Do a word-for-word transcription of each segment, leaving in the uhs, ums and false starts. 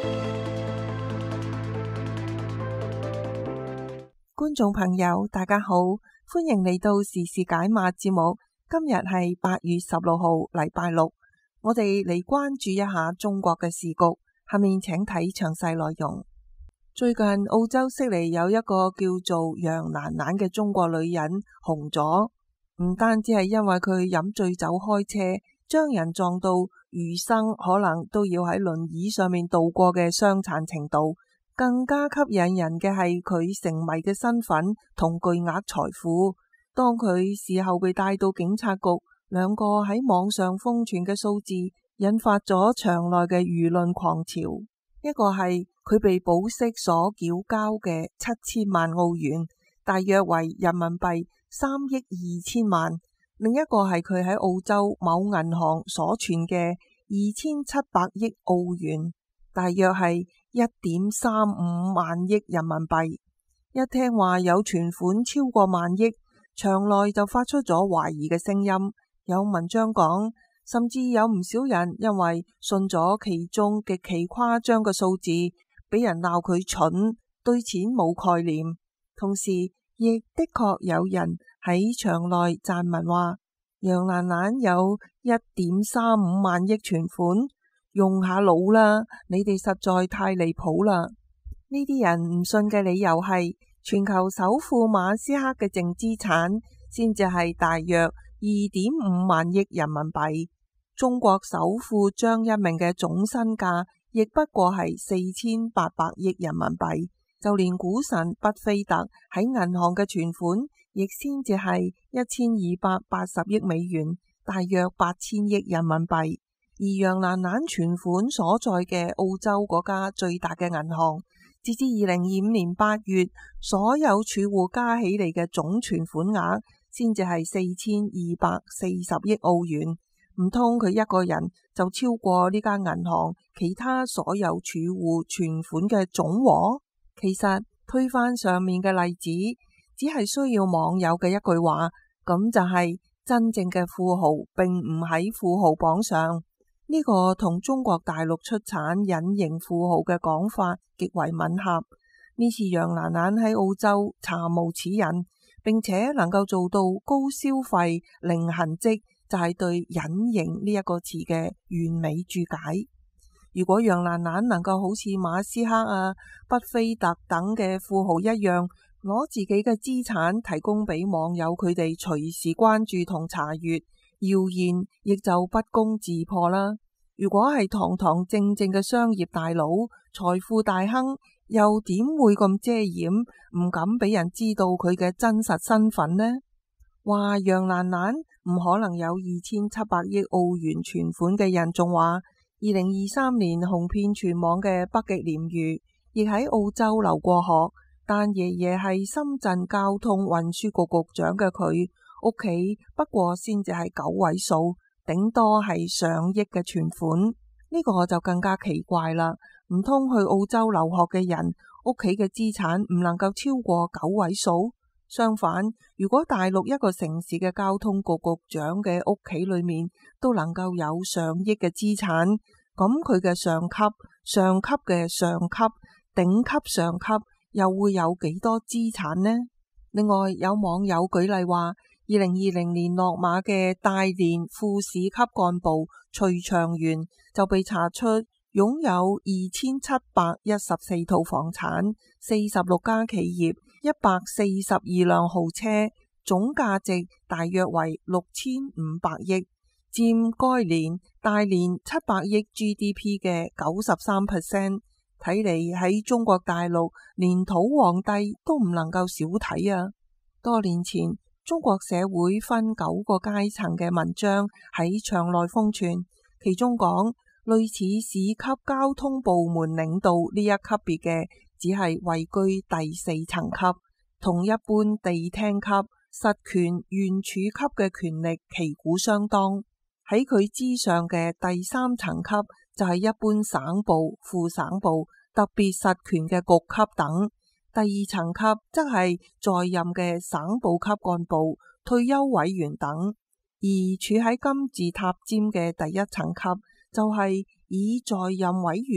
觀眾朋友大家好，歡迎嚟到時事解碼節目。今日係八月十六號，禮拜六，我哋嚟關注一下中國嘅時局。下面請睇詳細內容。最近澳洲悉尼有一個叫做楊蘭蘭嘅中國女人紅咗，唔單止係因為佢飲醉酒開車將人撞到餘生可能都要喺輪椅上面度過嘅傷殘程度，更加吸引人嘅係佢成迷嘅身份同巨額財富。當佢事後被帶到警察局，兩個喺網上瘋傳嘅數字引發咗場內嘅輿論狂潮。一個係佢被保釋所繳交嘅七千萬澳元，大約為人民幣三億二千萬；另一個係佢喺澳洲某銀行所存嘅二千七百億澳元，大約係一點三五萬億人民幣。一聽話有存款超過萬億，場內就發出咗懷疑嘅聲音。有文章講，甚至有唔少人因為信咗其中極其誇張嘅數字，俾人鬧佢蠢，對錢冇概念。同時亦的確有人喺場內撰文話，楊蘭蘭有一點三五萬億存款，用下腦啦，你哋實在太離譜啦。呢啲人唔信嘅理由係，全球首富馬斯克嘅淨資產先至係大約二點五萬億人民幣，中國首富張一鳴嘅總身價亦不過係四千八百億人民幣，就連股神巴菲特喺銀行嘅存款亦先至係一千二百八十億美元，大約八千億人民幣。而楊蘭蘭存款所在嘅澳洲嗰家最大嘅銀行，截至二零二五年八月，所有儲戶加起嚟嘅總存款額先至係四千二百四十億澳元。唔通佢一個人就超過呢間銀行其他所有儲戶存款嘅總和？其實推翻上面嘅例子，只係需要網友嘅一句話，咁就係真正嘅富豪並唔喺富豪榜上。呢個同中國大陸出產隱形富豪嘅講法極為吻合。呢次楊蘭蘭喺澳洲查無此人，並且能夠做到高消費零痕跡，就係對隱形呢一個詞嘅完美注解。如果楊蘭蘭能夠好似馬斯克啊、巴菲特等嘅富豪一樣，攞自己嘅資產提供俾網友佢哋隨時關注同查閱，謠言亦就不攻自破啦。如果係堂堂正正嘅商業大佬、財富大亨，又點會咁遮掩，唔敢俾人知道佢嘅真實身份呢？話楊蘭蘭唔可能有二千七百億澳元存款嘅人，仲話二零二三年紅遍全網嘅北極鯰魚亦喺澳洲留過學，但爺爺係深圳交通運輸局局長嘅佢，屋企不過先至係九位數，頂多係上億嘅存款。呢個就更加奇怪啦，唔通去澳洲留學嘅人屋企嘅資產唔能夠超過九位數？相反，如果大陸一個城市嘅交通局局長嘅屋企裏面都能夠有上億嘅資產，咁佢嘅上級、上級嘅上級、頂級上級又會有幾多資產呢？另外有網友舉例話，二零二零年落馬嘅大連副市級幹部徐長元就被查出擁有二千七百一十四套房產、四十六家企業、一百四十二輛豪車，總價值大約為六千五百億，佔該年大連七百億 G D P 嘅九十三 percent。睇嚟喺中國大陸，連土皇帝都唔能夠少睇啊！多年前，中國社會分九個階層嘅文章喺場內瘋傳，其中講類似市級交通部門領導呢一級別嘅，只係位居第四層級，同一般地廳級、實權縣處級嘅權力旗鼓相當。喺佢之上嘅第三層級就係一般省部、副省部、特別實權嘅局級等。第二層級則係在任嘅省部級幹部、退休委員等。而處喺金字塔尖嘅第一層級就係以在任委員、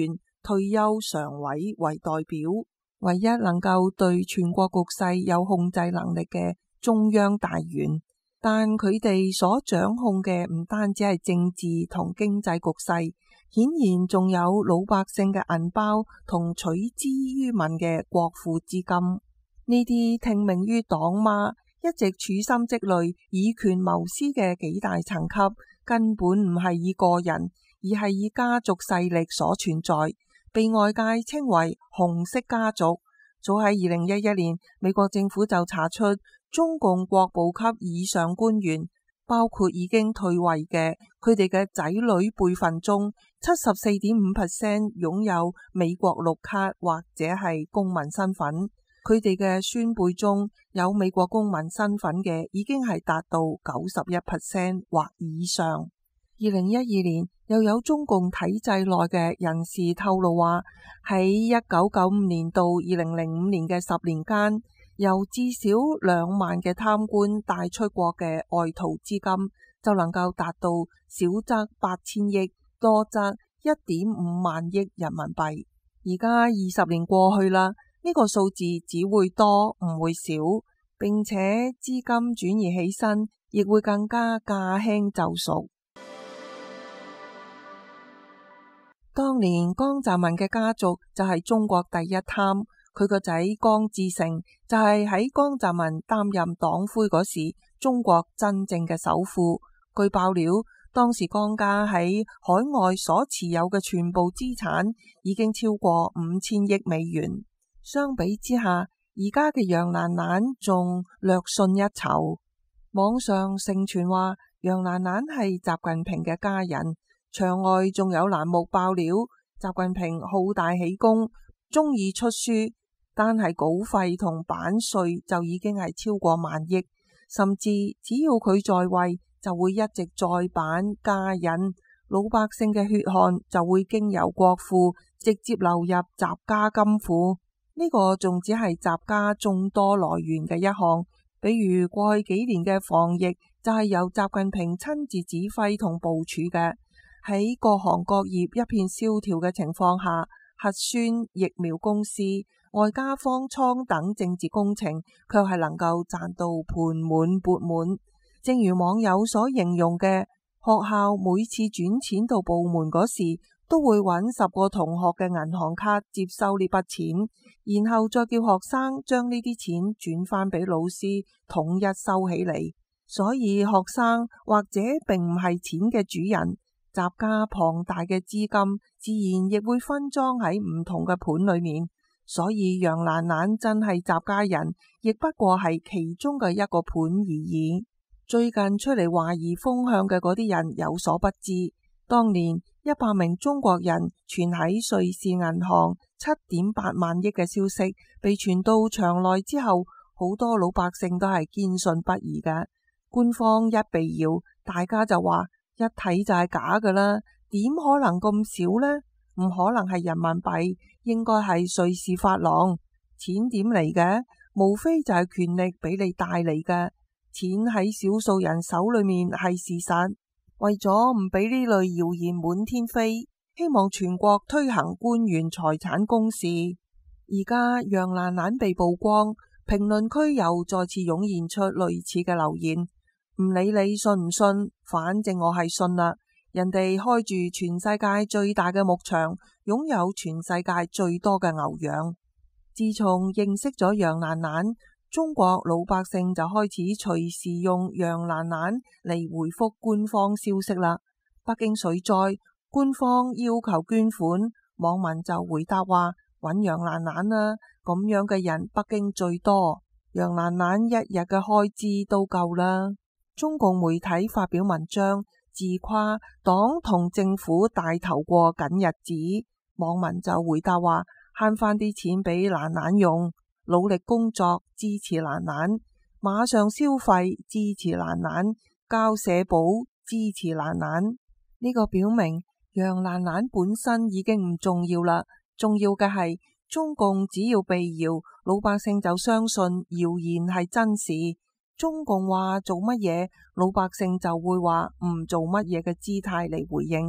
退休常委為代表，唯一能夠對全國局勢有控制能力嘅中央大員。但佢哋所掌控嘅唔單止係政治同經濟局勢，顯然仲有老百姓嘅銀包同取之於民嘅國庫資金。呢啲聽命於黨媽，一直處心積慮以權謀私嘅幾大層級，根本唔係以個人，而係以家族勢力所存在，被外界稱為紅色家族。早喺二零一一年，美國政府就查出中共國部級以上官員，包括已經退位嘅佢哋嘅仔女輩份中，七十四點五 percent 擁有美國綠卡或者係公民身份。佢哋嘅孫輩中有美國公民身份嘅已經係達到九十一 percent 或以上。二零一二年又有中共體制內嘅人士透露話，喺一九九五年到二零零五年嘅十年間，由至少兩萬嘅貪官帶出國嘅外逃資金就能夠達到少則八千億，多則一點五萬億人民幣。而家二十年過去啦，呢個數字只會多唔會少，並且資金轉移起身亦會更加駕輕就熟。當年江澤民嘅家族就係中國第一貪，佢個仔江志成就係喺江澤民擔任黨魁嗰時，中國真正嘅首富。據爆料，當時江家喺海外所持有嘅全部資產已經超過五千億美元。相比之下，而家嘅楊蘭蘭仲略遜一籌。網上盛傳話楊蘭蘭係習近平嘅家人。場外仲有欄目爆料，習近平好大喜功，中意出書，單係稿費同版稅就已經係超過萬億，甚至只要佢在位，就會一直再版加印，老百姓嘅血汗就會經由國庫直接流入習家金庫。呢、這個仲只係習家眾多來源嘅一項，比如過去幾年嘅防疫就係由習近平親自指揮同部署嘅。喺各行各業一片蕭條嘅情況下，核酸、疫苗公司、外加方艙等政治工程卻係能夠賺到盆滿缽滿。正如網友所形容嘅，學校每次轉錢到部門嗰時，都會揾十個同學嘅銀行卡接收呢筆錢，然後再叫學生將呢啲錢轉返俾老師統一收起嚟。所以學生或者並唔係錢嘅主人。習家龐大嘅資金自然亦會分裝喺唔同嘅盤裏面，所以楊蘭蘭真係習家人，亦不過係其中嘅一個盤而已。最近出嚟懷疑風向嘅嗰啲人有所不知，當年一百名中國人存喺瑞士銀行七點八萬億嘅消息被傳到場內之後，好多老百姓都係堅信不疑嘅。官方一被謠，大家就話一睇就係假㗎啦，點可能咁少呢？唔可能係人民幣，應該係瑞士法郎。錢點嚟嘅？無非就係權力俾你帶嚟嘅。錢喺少數人手裏面係事實。為咗唔俾呢類謠言滿天飛，希望全國推行官員財產公示。而家楊蘭蘭被曝光，評論區又再次湧現出類似嘅留言。唔理你信唔信，反正我係信啦。人哋開住全世界最大嘅牧場，擁有全世界最多嘅牛羊。自從認識咗楊蘭蘭，中國老百姓就開始隨時用楊蘭蘭嚟回覆官方消息啦。北京水災，官方要求捐款，網民就回答話揾楊蘭蘭啦，咁樣嘅人北京最多，楊蘭蘭一日嘅開支都夠啦。中共媒體發表文章自誇黨同政府帶頭過緊日子，網民就回答話慳翻啲錢俾蘭蘭用，努力工作支持蘭蘭，馬上消費支持蘭蘭，交社保支持蘭蘭。呢個表明楊蘭蘭本身已經唔重要啦，重要嘅係中共只要被謠，老百姓就相信謠言係真事。中共話做乜嘢，老百姓就會話唔做乜嘢嘅姿態嚟回應，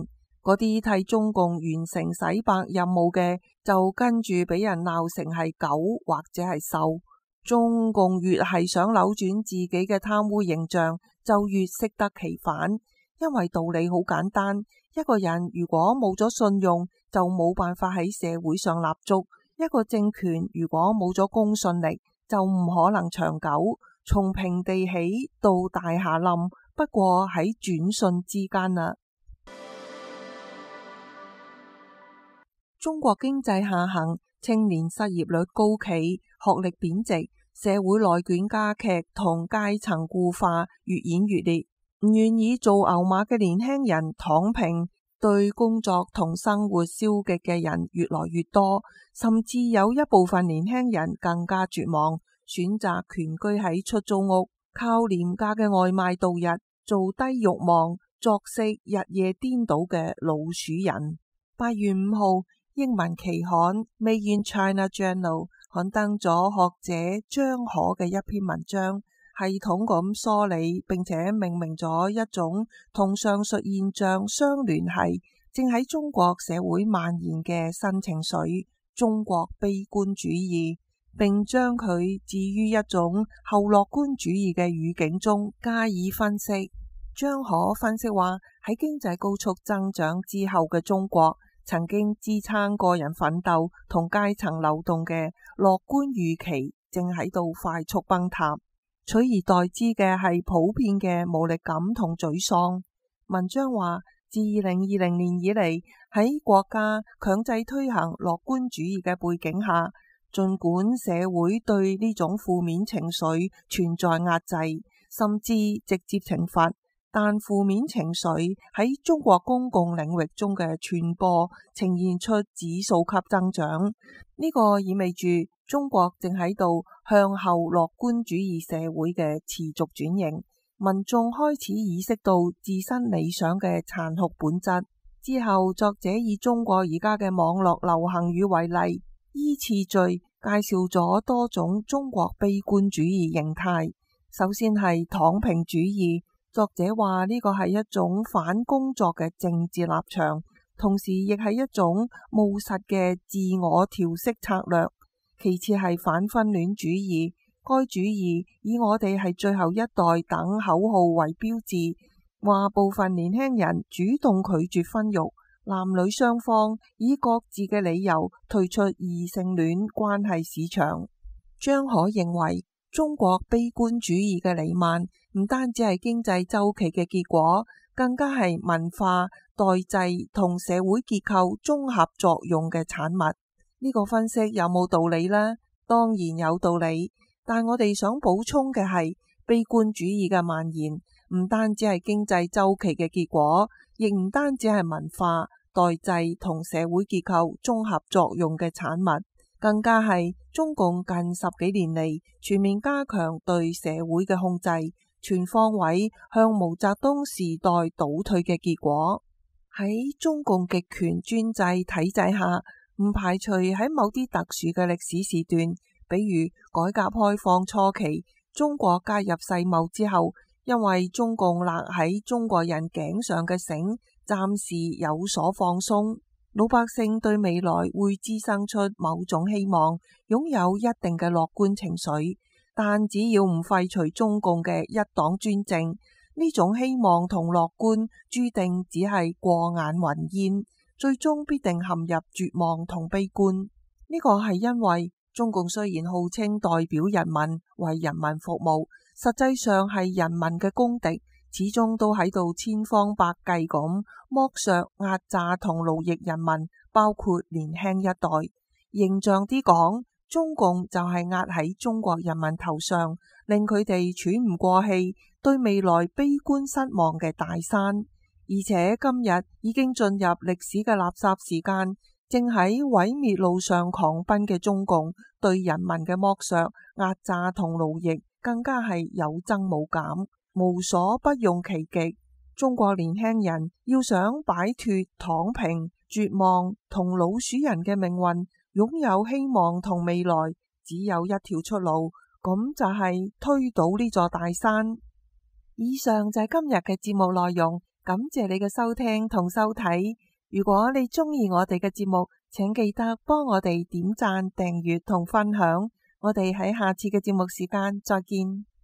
嗰啲替中共完成洗白任務嘅，就跟住俾人鬧成係狗或者係獸。中共越係想扭轉自己嘅貪污形象，就越適得其反。因為道理好簡單，一個人如果冇咗信用，就冇辦法喺社會上立足；一個政權如果冇咗公信力，就唔可能長久。從平地起到大廈冧，不過喺轉瞬之間啦。中國經濟下行，青年失業率高企，學歷貶值，社會內卷加劇同階層固化越演越烈。唔願意做牛馬嘅年輕人躺平，對工作同生活消極嘅人越來越多，甚至有一部分年輕人更加絕望，選擇權居喺出租屋，靠廉價嘅外賣度日，做低慾望、作息日夜顛倒嘅老鼠人。八月五號，英文期刊《Made in China Journal》刊登咗學者張可嘅一篇文章，系統咁梳理並且命名咗一種同上述現象相聯繫，正喺中國社會蔓延嘅新情緒——中國悲觀主義，並將佢置於一種後樂觀主義嘅語境中加以分析。張可分析話，喺經濟高速增長之後嘅中國，曾經支撐個人奮鬥同階層流動嘅樂觀預期正喺度快速崩塌，取而代之嘅係普遍嘅無力感同沮喪。文章話，自二零二零年以嚟，喺國家強制推行樂觀主義嘅背景下，儘管社會對呢種負面情緒存在壓制，甚至直接懲罰，但負面情緒喺中國公共領域中嘅傳播呈現出指數級增長。呢個意味住中國正喺度向後樂觀主義社會嘅持續轉型，民眾開始意識到自身理想嘅殘酷本質。之後，作者以中國而家嘅網絡流行語為例，依次序介紹咗多種中國悲觀主義形態。首先係躺平主義，作者話呢個係一種反工作嘅政治立場，同時亦係一種務實嘅自我調適策略。其次係反婚戀主義，該主義以我哋係最後一代等口號為標誌，話部分年輕人主動拒絕婚育，男女雙方以各自嘅理由退出異性戀關係市場。張可認為，中國悲觀主義嘅彌漫唔單止係經濟周期嘅結果，更加係文化、代際同社會結構綜合作用嘅產物。呢個分析有冇道理呢？當然有道理，但我哋想補充嘅係，悲觀主義嘅蔓延唔單止係經濟周期嘅結果，亦唔單止係文化、代際同社會結構綜合作用嘅產物，更加係中共近十幾年嚟全面加強對社會嘅控制，全方位向毛澤東時代倒退嘅結果。喺中共極權專制體制下，唔排除喺某啲特殊嘅歷史時段，比如改革開放初期，中國加入世貿之後，因為中共勒喺中國人頸上嘅繩暫時有所放鬆，老百姓對未來會滋生出某種希望，擁有一定嘅樂觀情緒。但只要唔廢除中共嘅一黨專政，呢種希望同樂觀注定只係過眼雲煙，最終必定陷入絕望同悲觀。呢個係因為中共雖然號稱代表人民、為人民服務，實際上係人民嘅公敵，始終都喺度千方百計咁剝削、壓榨同奴役人民，包括年輕一代。形象啲講，中共就係壓喺中國人民頭上，令佢哋喘唔過氣，對未來悲觀失望嘅大山。而且今日已經進入歷史嘅垃圾時間，正喺毀滅路上狂奔嘅中共，對人民嘅剝削、壓榨同奴役更加係有增冇減，無所不用其極。中國年輕人要想擺脫躺平、絕望同老鼠人嘅命運，擁有希望同未來，只有一條出路，咁就係推倒呢座大山。以上就係今日嘅節目內容。感謝你嘅收聽同收睇， 如果你鍾意我哋嘅節目，請記得幫我哋點讚、訂閱同分享。我哋喺下次嘅節目時間再見。